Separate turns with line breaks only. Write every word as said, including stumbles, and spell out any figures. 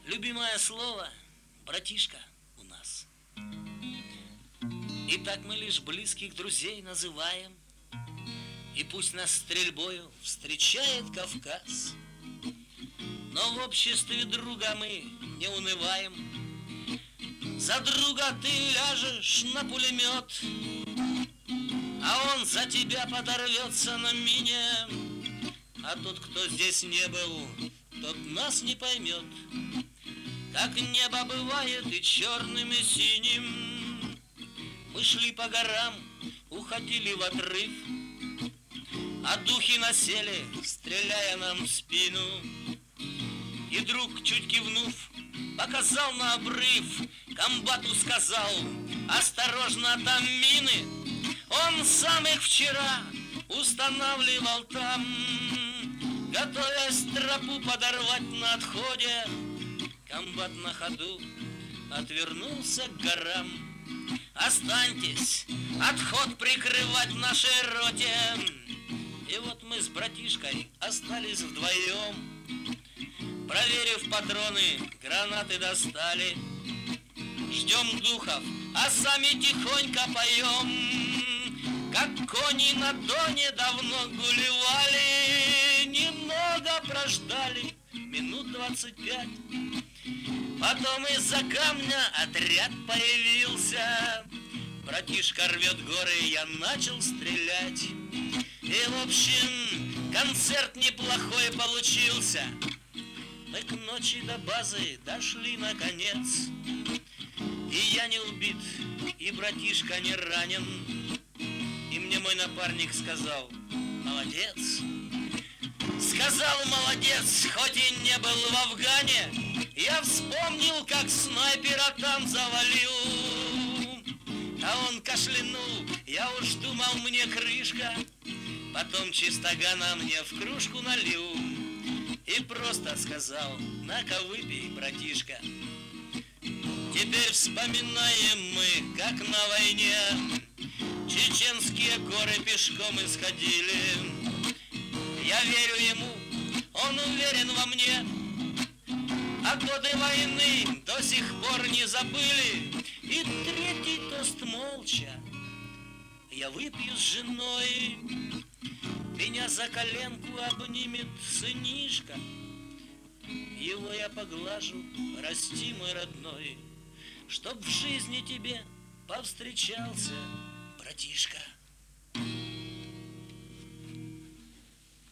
любимое слово братишка у нас. И так мы лишь близких друзей называем, и пусть нас стрельбою встречает Кавказ, но в обществе друга мы не унываем. За друга ты ляжешь на пулемет, а он за тебя подорвется на мине. А тот, кто здесь не был, тот нас не поймет. Как небо бывает и черным, и синим. Мы шли по горам, уходили в отрыв, а духи насели, стреляя нам в спину. И друг, чуть кивнув, показал на обрыв, комбату сказал: осторожно, там мины. Он сам их вчера устанавливал там, готовясь тропу подорвать на отходе. Комбат на ходу отвернулся к горам. Останьтесь, отход прикрывать нашей роте. И вот мы с братишкой остались вдвоем. Проверив патроны, гранаты достали. Ждем духов, а сами тихонько поем. Как кони на доне давно гулевали. Немного прождали, минут двадцать пять. Потом из-за камня отряд появился. Братишка рвет горы, я начал стрелять. И в общем, концерт неплохой получился. Мы к ночи до базы дошли наконец. И я не убит, и братишка не ранен. И мне мой напарник сказал: молодец. Сказал: молодец, хоть и не был в Афгане. Я вспомнил, как снайпера там завалил. А он кашлянул, я уж думал, мне крышка. Потом чистогана мне в кружку налил и просто сказал: на-ка выпей, братишка. Теперь вспоминаем мы, как на войне чеченские горы пешком исходили. Я верю ему, он уверен во мне, а годы войны до сих пор не забыли. И третий тост молча я выпью с женой. Меня за коленку обнимет сынишка. Его я поглажу: расти, мой родной, чтоб в жизни тебе повстречался братишка.